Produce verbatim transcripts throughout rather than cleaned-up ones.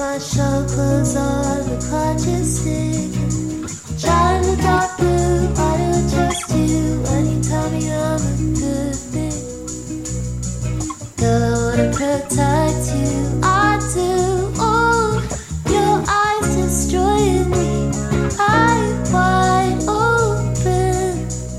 my show clothes on, the clock is ticking. Trying to dark blue, I do trust you when you tell me I'm a good thing. Girl, I wanna protect you, I do. Oh, your eyes destroying me, eyes wide open.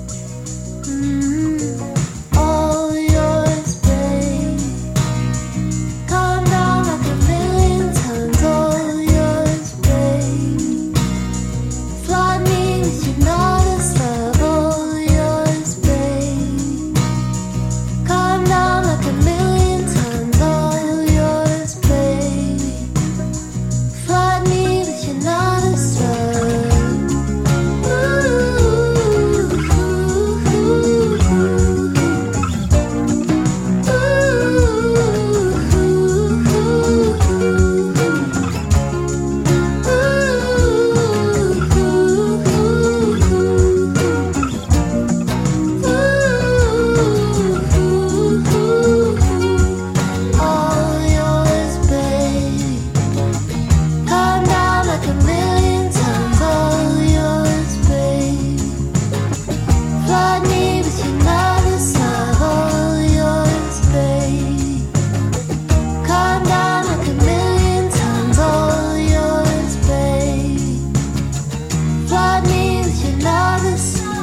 Mm, all yours, babe. Calm down like a million times, all yours, babe. Flood me with your notice love, all yours, babe. Calm down like a million times, all yours, babe. Flood me with your notice love. All yours, babe. Calm down like a million times, all yours, babe. Flood me with your notice love, all yours, babe. Calm down like a million times, all yours, babe. Flood me with your notice love.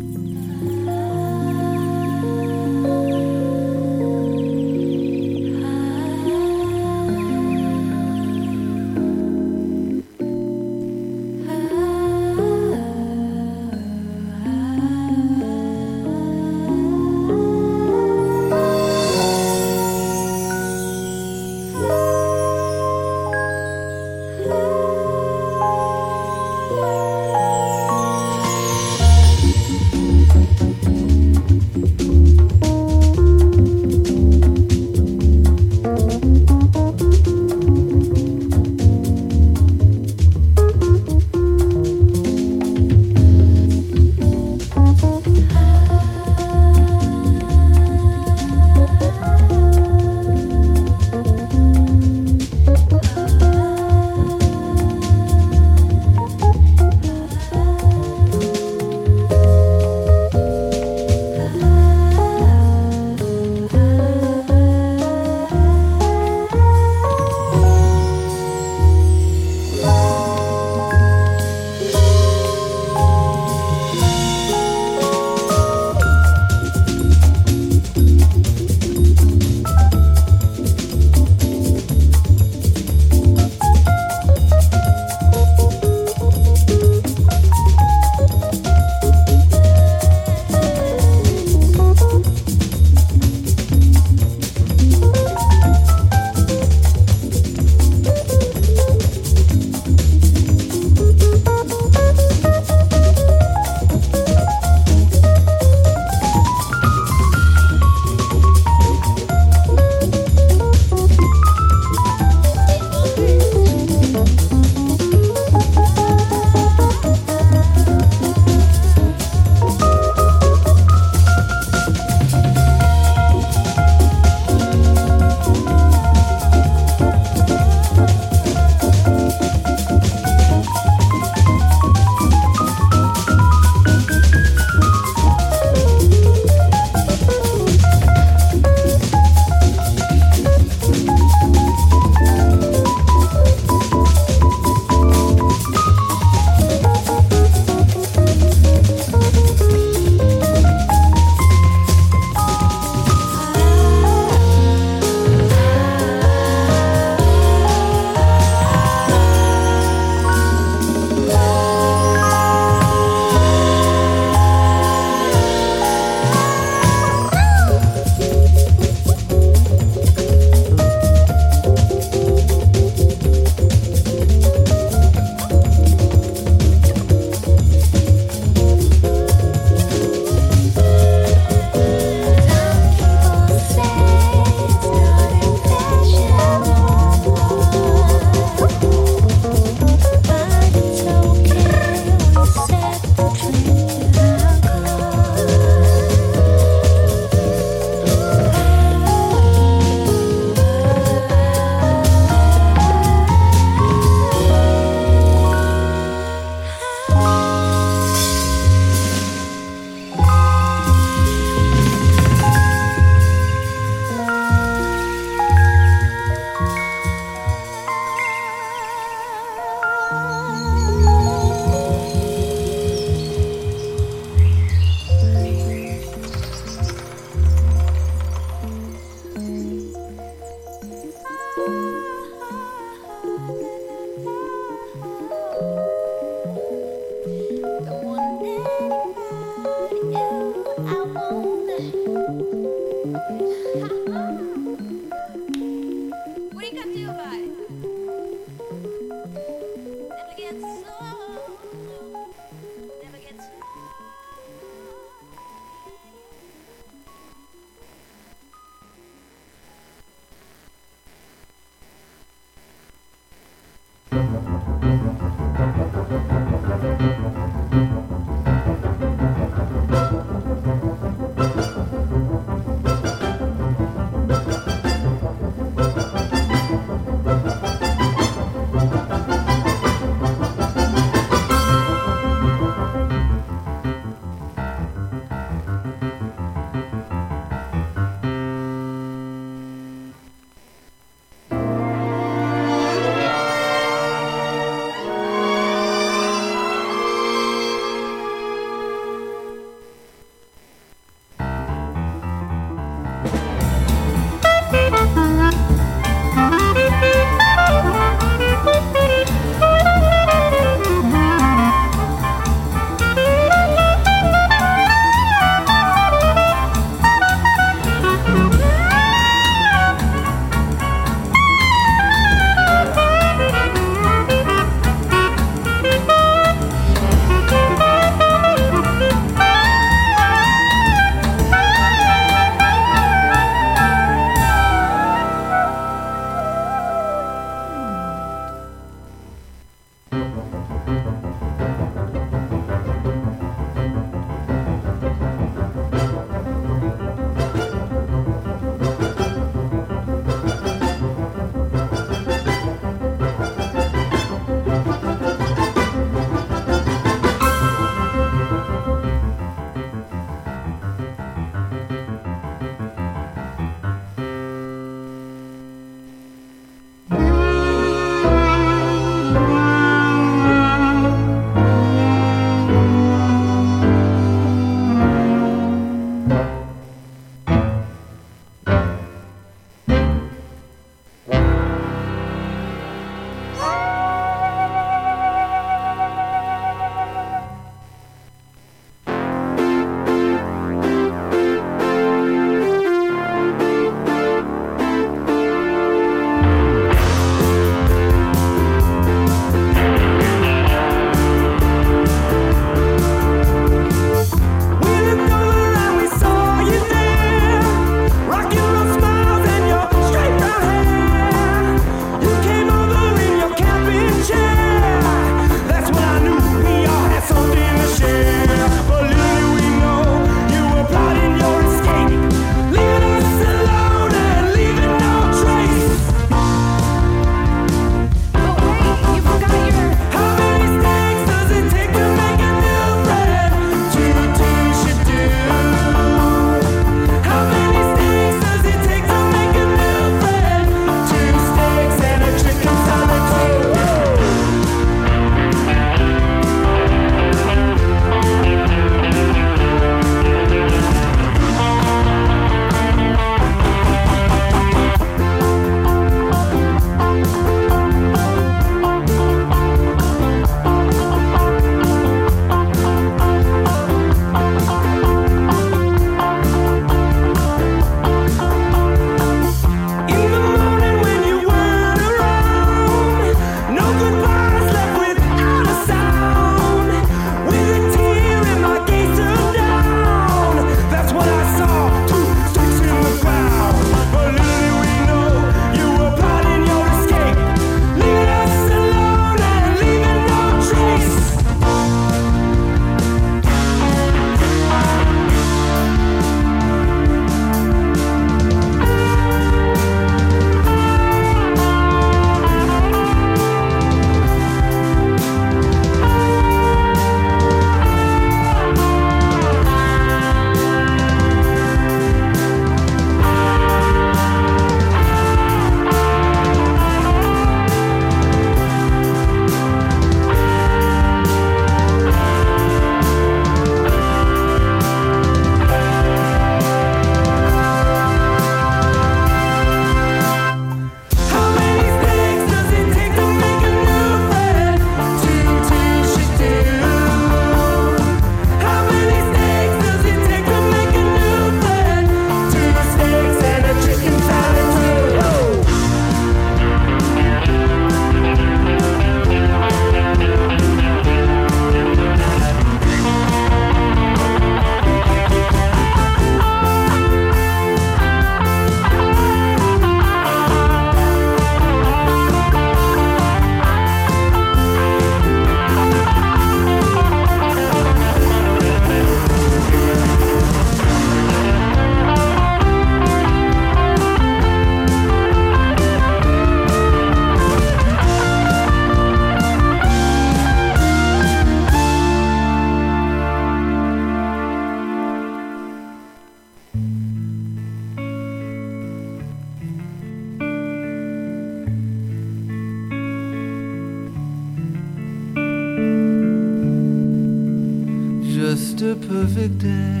just a perfect day.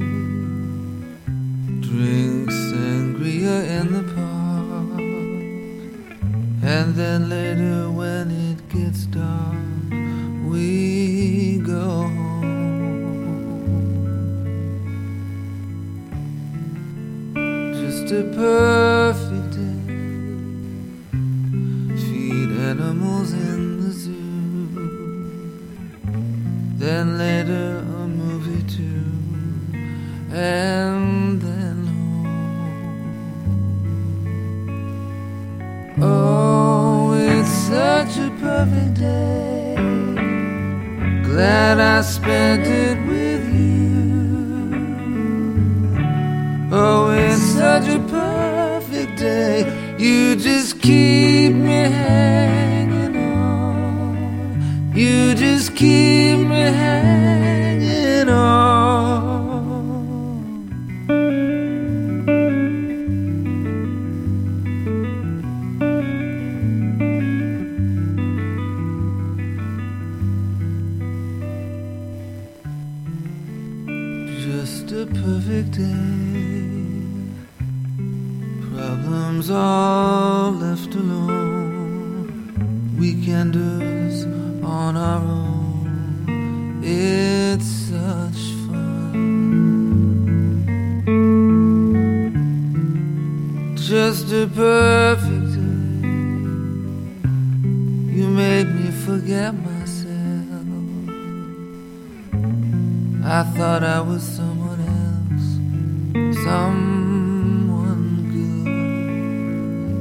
Drink sangria in the park, and then later when it gets dark, we go home. Just a perfect day. Feed animals in the zoo, then later a movie too, and then home. Oh, it's such a perfect day. Glad I spent it with you. Oh, it's such a perfect day. You just keep me hanging on. You just keep me hanging on. Just a perfect day. Problems all left alone. Weekenders on our own. It's such fun. Just a perfect day. You made me forget myself. I thought I was someone else, someone good.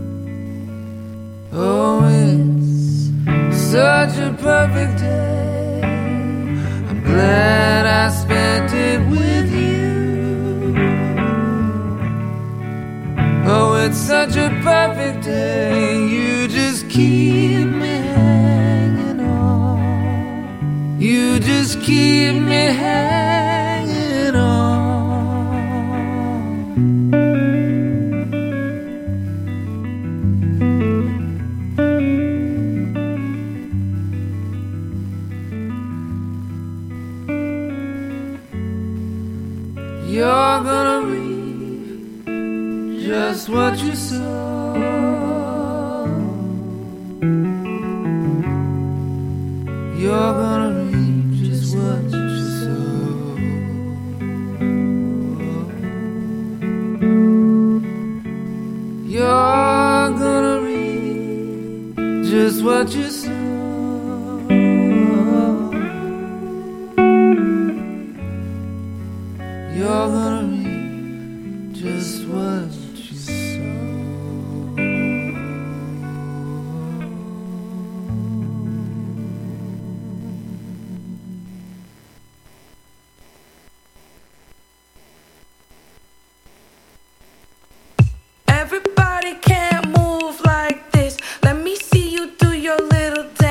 Oh, it's such a perfect day. I'm glad I spent it with you. Oh, it's such a perfect day. You just keep me hanging on. You just keep me hanging on. You're gonna reap just what you sow. You're gonna reap just what you sow. You're gonna reap just what you sow. You're gonna reap just what you sow. Everybody can't move like this. Let me see you do your little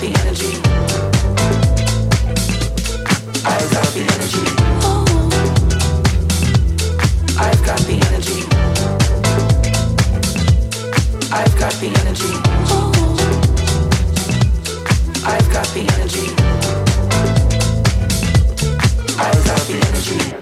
the energy. I've got the energy. I've got the energy. I've got the energy. I've got the energy. I've got the energy.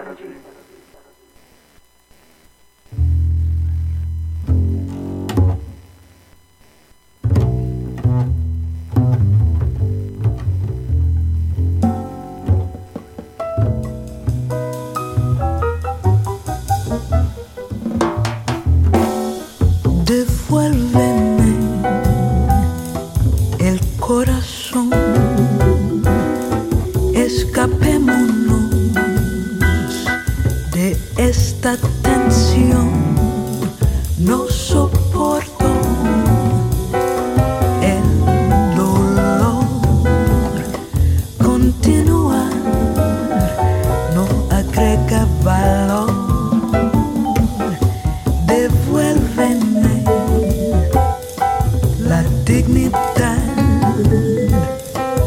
Devuélveme el corazón, escapémonos de esta tensión, no soporto el dolor, continuar no agrega valor. Devuélveme la dignidad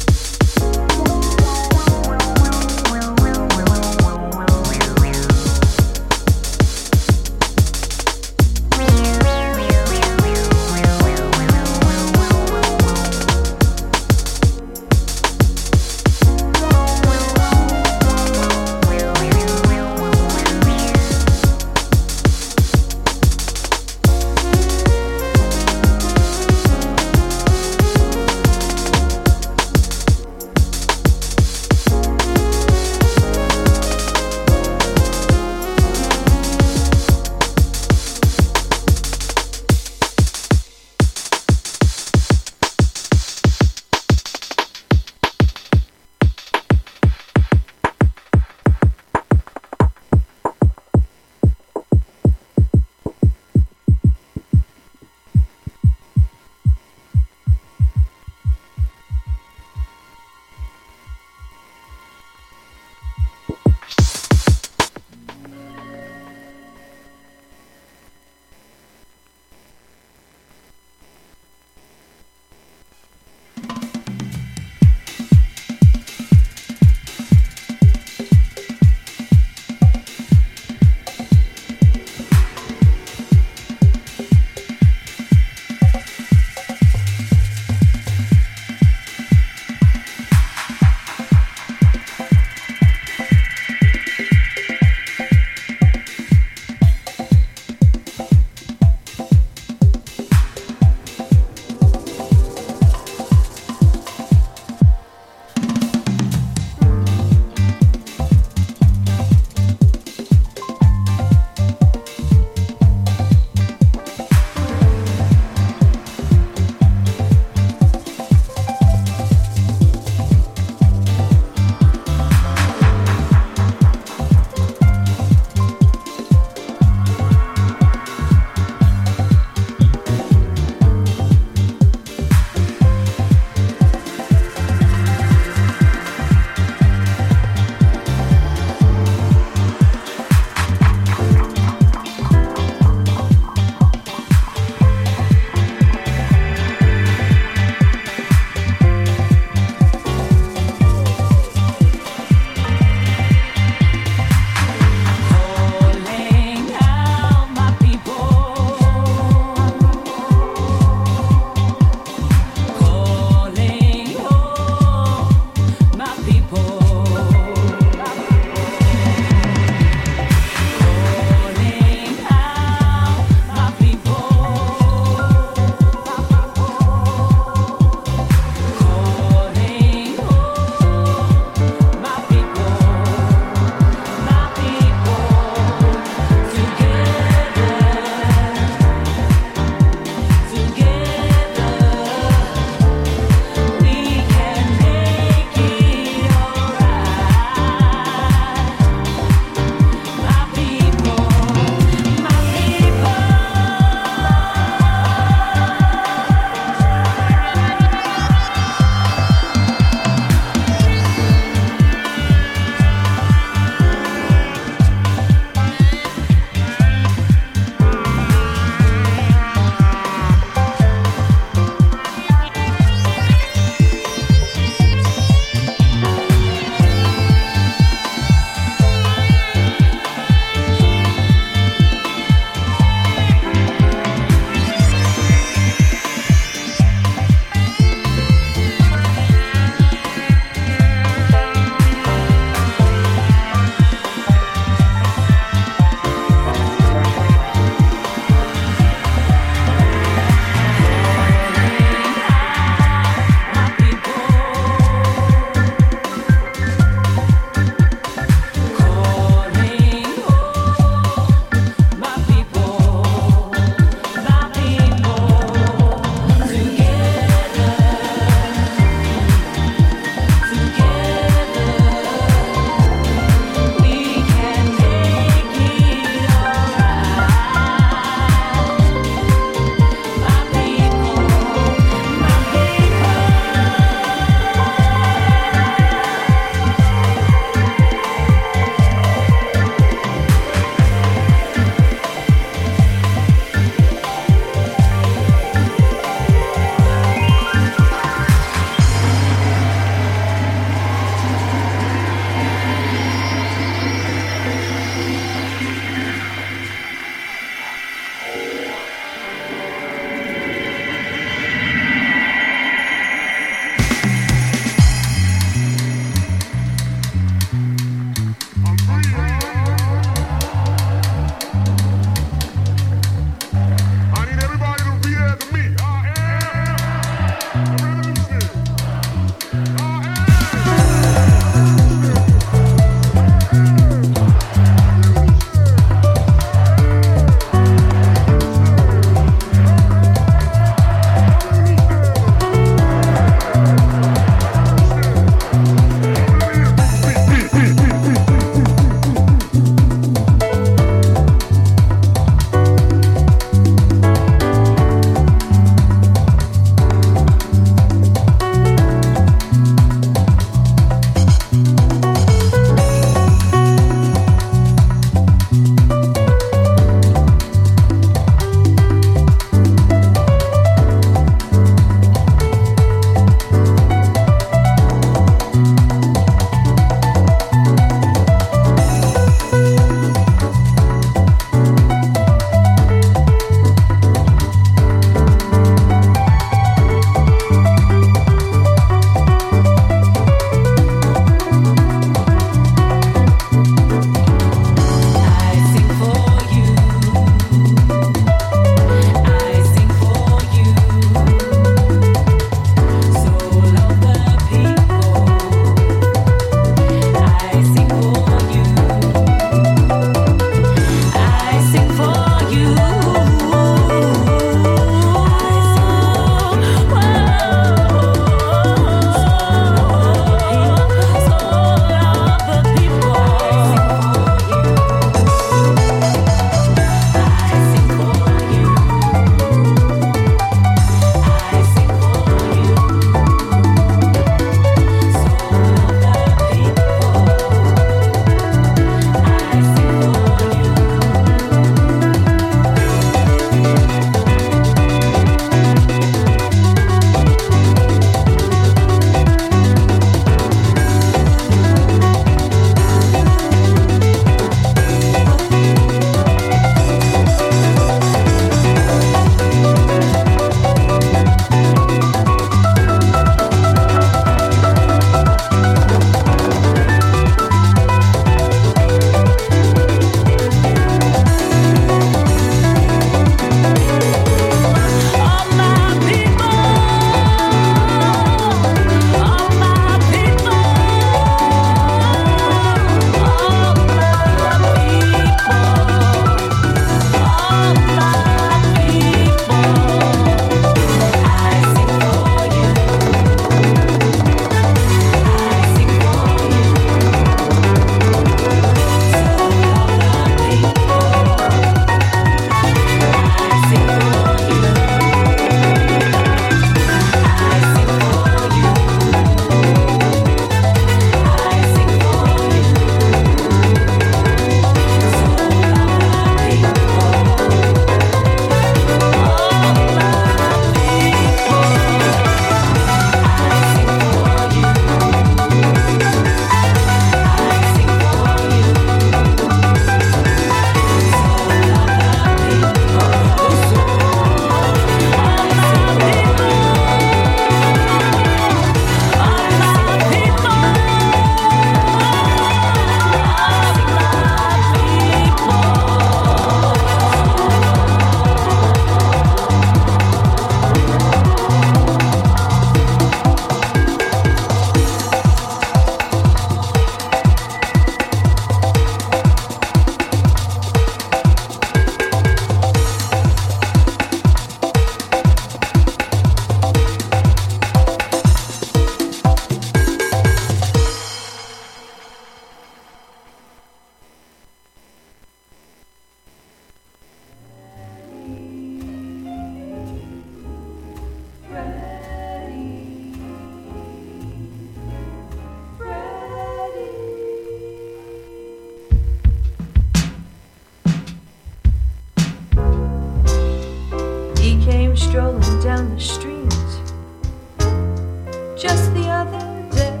just the other day.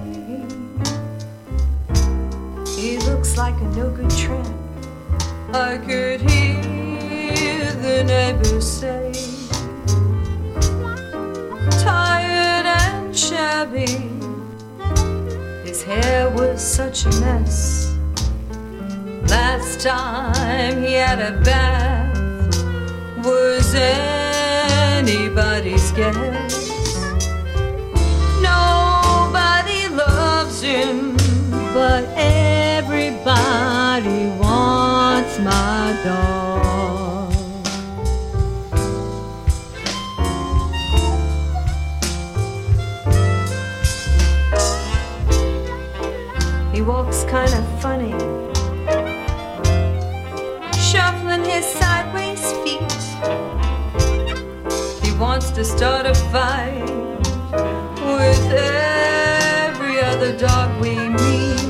He looks like a no-good tramp. I could hear the neighbors say, tired and shabby. His hair was such a mess. Last time he had a bath was anybody's guess. Nobody loves him, but everybody wants my dog. He walks kind of funny, shuffling his sideways feet. He wants to start a fight with every other dog we meet.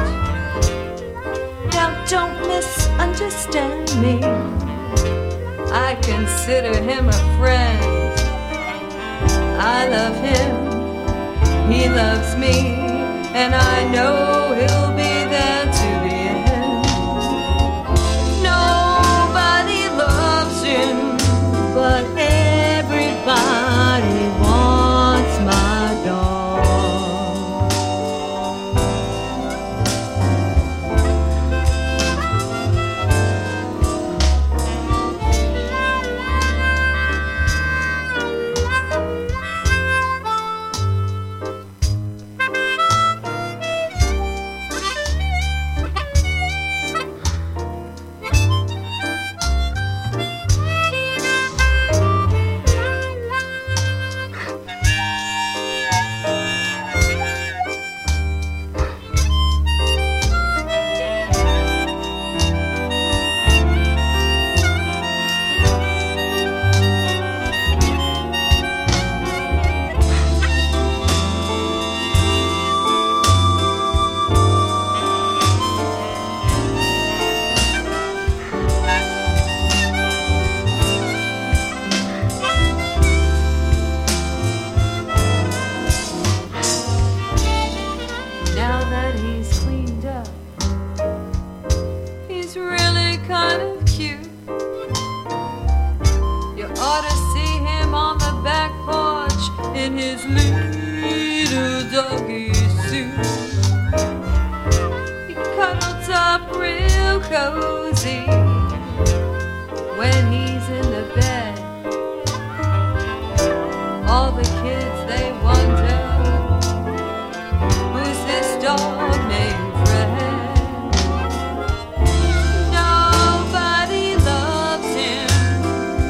Now don't misunderstand me, I consider him a friend. I love him, he loves me, and I know he'll be there to the end. Nobody loves him, but everybody wants my dog.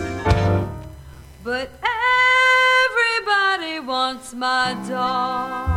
But everybody wants my dog.